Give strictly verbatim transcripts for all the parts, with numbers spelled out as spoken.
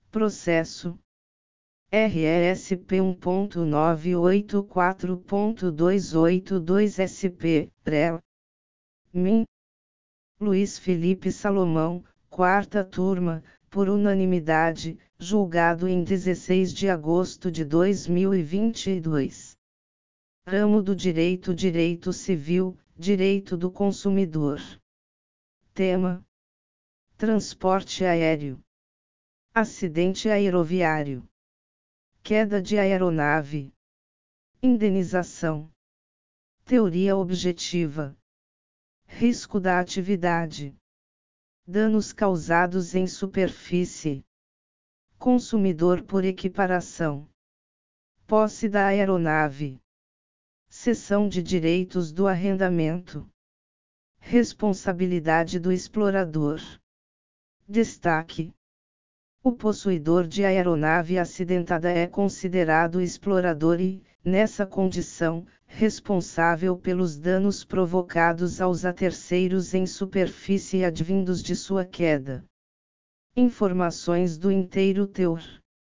Processo R S P um ponto nove oito quatro ponto duzentos e oitenta e dois S P, P R E L. Min. Luiz Felipe Salomão, quarta turma, por unanimidade, julgado em dezesseis de agosto de dois mil e vinte e dois. Ramo do Direito Direito Civil, Direito do Consumidor. Tema: Transporte aéreo. Acidente aeroviário. Queda de aeronave. Indenização. Teoria objetiva. Risco da atividade. Danos causados em superfície. Consumidor por equiparação. Posse da aeronave. Cessão de direitos do arrendamento. Responsabilidade do explorador. Destaque: o possuidor de aeronave acidentada é considerado explorador e, nessa condição, responsável pelos danos provocados aos a terceiros em superfície advindos de sua queda. Informações do inteiro teor.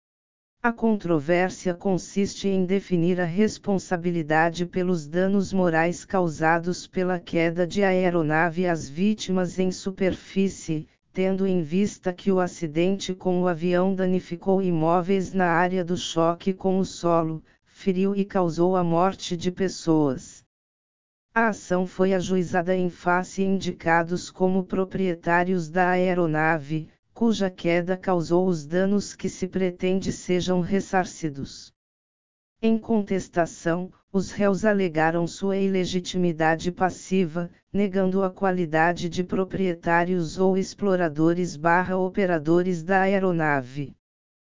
A controvérsia consiste em definir a responsabilidade pelos danos morais causados pela queda de aeronave às vítimas em superfície, tendo em vista que o acidente com o avião danificou imóveis na área do choque com o solo, feriu e causou a morte de pessoas. A ação foi ajuizada em face indicados como proprietários da aeronave, cuja queda causou os danos que se pretende sejam ressarcidos. Em contestação, os réus alegaram sua ilegitimidade passiva, negando a qualidade de proprietários ou exploradores barra operadores da aeronave.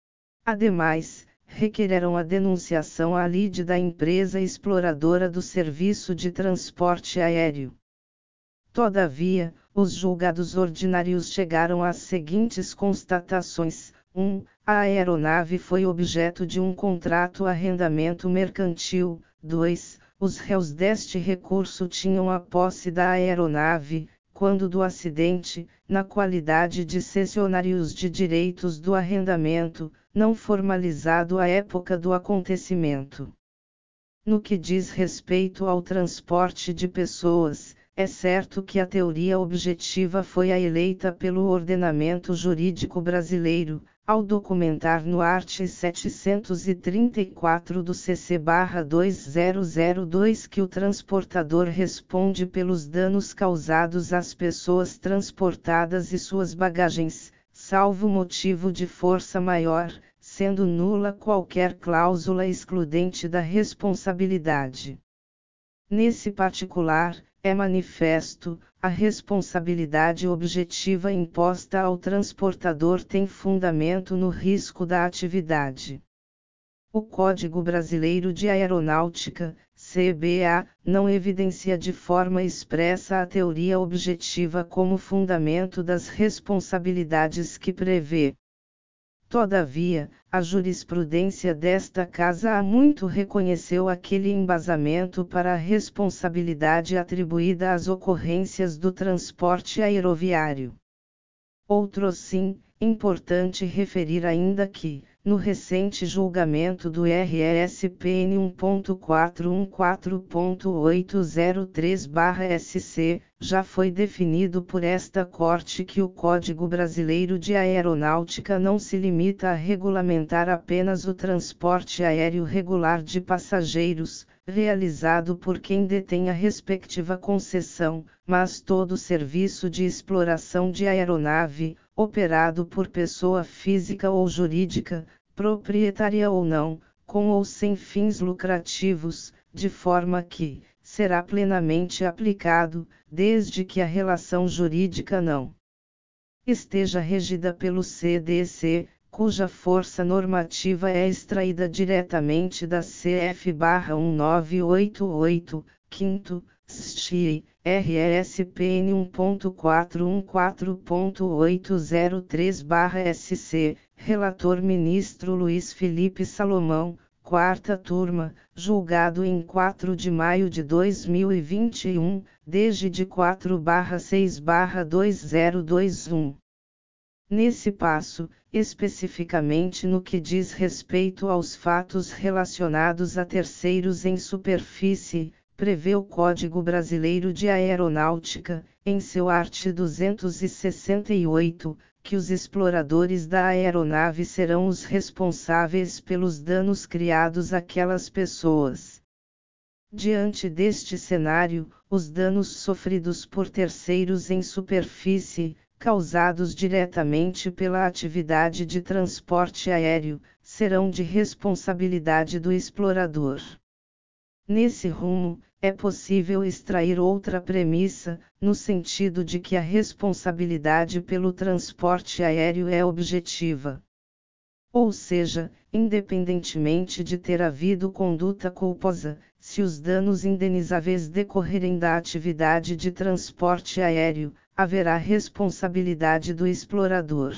Ademais, requereram a denunciação à lide da empresa exploradora do serviço de transporte aéreo. Todavia, os julgados ordinários chegaram às seguintes constatações: um. A aeronave foi objeto de um contrato arrendamento mercantil. dois. Os réus deste recurso tinham a posse da aeronave, quando do acidente, na qualidade de cessionários de direitos do arrendamento, não formalizado à época do acontecimento. No que diz respeito ao transporte de pessoas, é certo que a teoria objetiva foi a eleita pelo ordenamento jurídico brasileiro, ao documentar no art. setecentos e trinta e quatro do C C barra dois mil dois que o transportador responde pelos danos causados às pessoas transportadas e suas bagagens, salvo motivo de força maior, sendo nula qualquer cláusula excludente da responsabilidade. Nesse particular, é manifesto, a responsabilidade objetiva imposta ao transportador tem fundamento no risco da atividade. O Código Brasileiro de Aeronáutica, C B A, não evidencia de forma expressa a teoria objetiva como fundamento das responsabilidades que prevê. Todavia, a jurisprudência desta Casa há muito reconheceu aquele embasamento para a responsabilidade atribuída às ocorrências do transporte aeroviário. Outrosim, importante referir ainda que, no recente julgamento do R S P N um ponto quatrocentos e quatorze ponto oitocentos e três barra S C, já foi definido por esta Corte que o Código Brasileiro de Aeronáutica não se limita a regulamentar apenas o transporte aéreo regular de passageiros, realizado por quem detém a respectiva concessão, mas todo serviço de exploração de aeronave, operado por pessoa física ou jurídica, proprietária ou não, com ou sem fins lucrativos, de forma que, será plenamente aplicado, desde que a relação jurídica não esteja regida pelo C D C, cuja força normativa é extraída diretamente da C F mil novecentos e oitenta e oito, quinto, S T I, R S P N um ponto quatrocentos e quatorze ponto oitocentos e três barra S C, relator ministro Luiz Felipe Salomão, quarta turma, julgado em quatro de maio de dois mil e vinte e um, desde de quatro barra seis barra dois mil e vinte e um. Nesse passo, especificamente no que diz respeito aos fatos relacionados a terceiros em superfície, prevê o Código Brasileiro de Aeronáutica, em seu art. duzentos e sessenta e oito, que os exploradores da aeronave serão os responsáveis pelos danos criados àquelas pessoas. Diante deste cenário, os danos sofridos por terceiros em superfície, causados diretamente pela atividade de transporte aéreo, serão de responsabilidade do explorador. Nesse rumo, é possível extrair outra premissa, no sentido de que a responsabilidade pelo transporte aéreo é objetiva. Ou seja, independentemente de ter havido conduta culposa, se os danos indenizáveis decorrerem da atividade de transporte aéreo, haverá responsabilidade do explorador.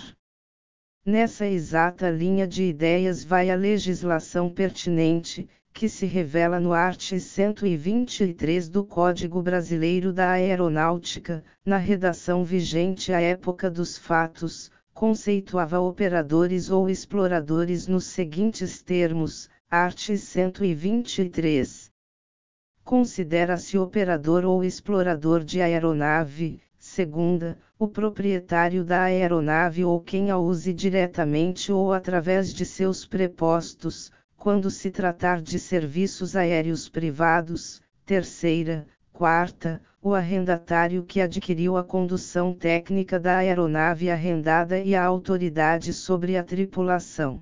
Nessa exata linha de ideias vai a legislação pertinente, que se revela no art. cento e vinte e três do Código Brasileiro da Aeronáutica, na redação vigente à época dos fatos, conceituava operadores ou exploradores nos seguintes termos, art. cento e vinte e três. Considera-se operador ou explorador de aeronave, segunda, o proprietário da aeronave ou quem a use diretamente ou através de seus prepostos, quando se tratar de serviços aéreos privados, terceira, quarta, o arrendatário que adquiriu a condução técnica da aeronave arrendada e a autoridade sobre a tripulação.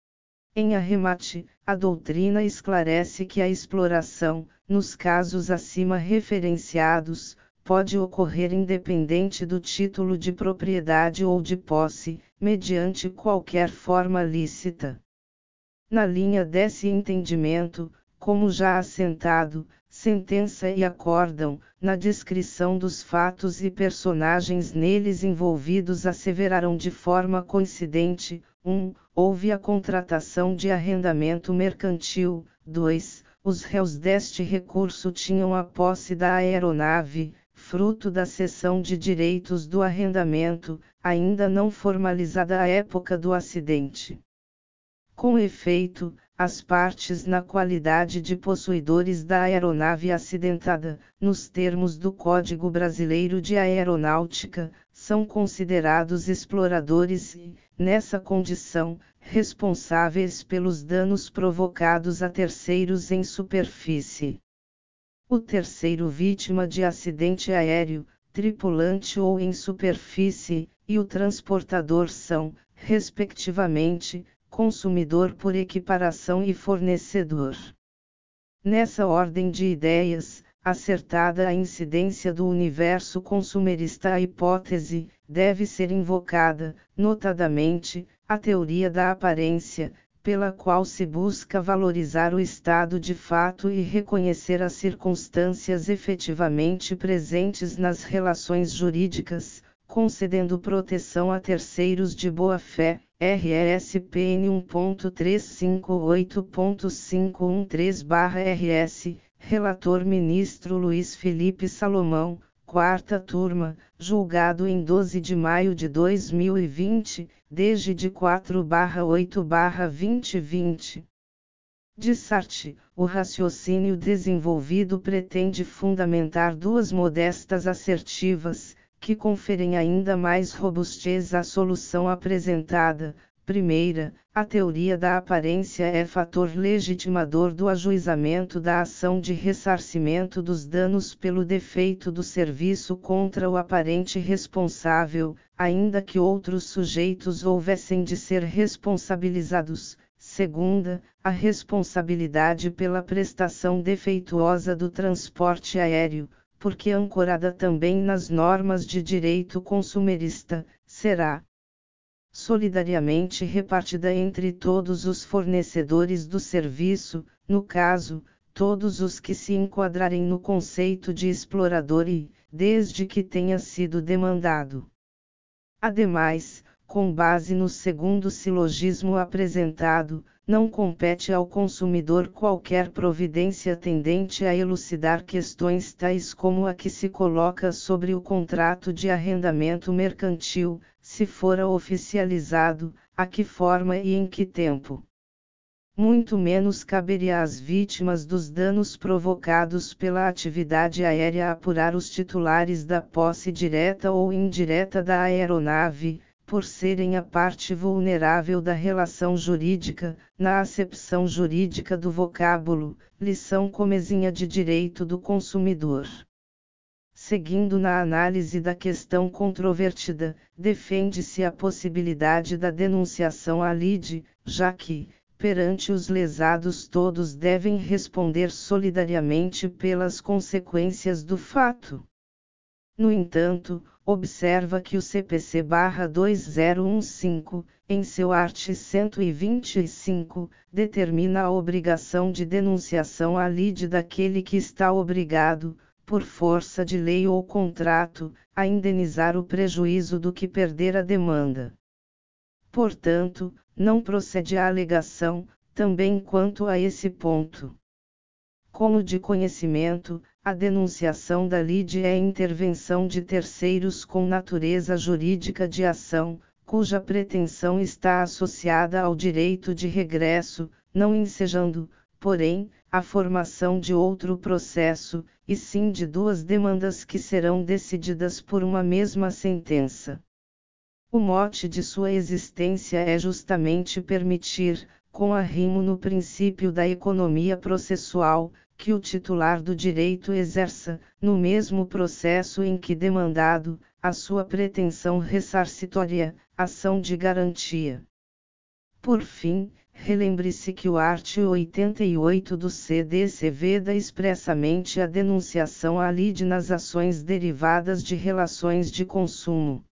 Em arremate, a doutrina esclarece que a exploração, nos casos acima referenciados, pode ocorrer independente do título de propriedade ou de posse, mediante qualquer forma lícita. Na linha desse entendimento, como já assentado, sentença e acórdão, na descrição dos fatos e personagens neles envolvidos asseveraram de forma coincidente, um, houve a contratação de arrendamento mercantil, dois, os réus deste recurso tinham a posse da aeronave, fruto da cessão de direitos do arrendamento, ainda não formalizada à época do acidente. Com efeito, as partes na qualidade de possuidores da aeronave acidentada, nos termos do Código Brasileiro de Aeronáutica, são considerados exploradores e, nessa condição, responsáveis pelos danos provocados a terceiros em superfície. O terceiro vítima de acidente aéreo, tripulante ou em superfície, e o transportador são, respectivamente, consumidor por equiparação e fornecedor. Nessa ordem de ideias, acertada a incidência do universo consumerista, a hipótese deve ser invocada, notadamente, a teoria da aparência, pela qual se busca valorizar o estado de fato e reconhecer as circunstâncias efetivamente presentes nas relações jurídicas, concedendo proteção a terceiros de boa-fé. R S P N um ponto trezentos e cinquenta e oito ponto quinhentos e treze barra R S, Relator Ministro Luiz Felipe Salomão, quarta turma, julgado em doze de maio de dois mil e vinte, desde de quatro barra oito barra vinte e vinte. Dissarte, o raciocínio desenvolvido pretende fundamentar duas modestas assertivas, que conferem ainda mais robustez à solução apresentada. Primeira, a teoria da aparência é fator legitimador do ajuizamento da ação de ressarcimento dos danos pelo defeito do serviço contra o aparente responsável, ainda que outros sujeitos houvessem de ser responsabilizados. Segunda, a responsabilidade pela prestação defeituosa do transporte aéreo, porque ancorada também nas normas de direito consumerista, será solidariamente repartida entre todos os fornecedores do serviço, no caso, todos os que se enquadrarem no conceito de explorador e, desde que tenha sido demandado. Ademais, com base no segundo silogismo apresentado, não compete ao consumidor qualquer providência tendente a elucidar questões tais como a que se coloca sobre o contrato de arrendamento mercantil, se fora oficializado, a que forma e em que tempo. Muito menos caberia às vítimas dos danos provocados pela atividade aérea apurar os titulares da posse direta ou indireta da aeronave, por serem a parte vulnerável da relação jurídica, na acepção jurídica do vocábulo, lição comezinha de direito do consumidor. Seguindo na análise da questão controvertida, defende-se a possibilidade da denunciação à lide, já que, perante os lesados todos devem responder solidariamente pelas consequências do fato. No entanto, observa que o C P C barra dois mil quinze, em seu art. cento e vinte e cinco, determina a obrigação de denunciação à lide daquele que está obrigado, por força de lei ou contrato, a indenizar o prejuízo do que perder a demanda. Portanto, não procede a alegação, também quanto a esse ponto. Como de conhecimento, a denunciação da lide é intervenção de terceiros com natureza jurídica de ação, cuja pretensão está associada ao direito de regresso, não ensejando, porém, a formação de outro processo, e sim de duas demandas que serão decididas por uma mesma sentença. O mote de sua existência é justamente permitir, com arrimo no princípio da economia processual, que o titular do direito exerça, no mesmo processo em que demandado, a sua pretensão ressarcitória, ação de garantia. Por fim, relembre-se que o art. oitenta e oito do C D C veda expressamente a denunciação à lide nas ações derivadas de relações de consumo.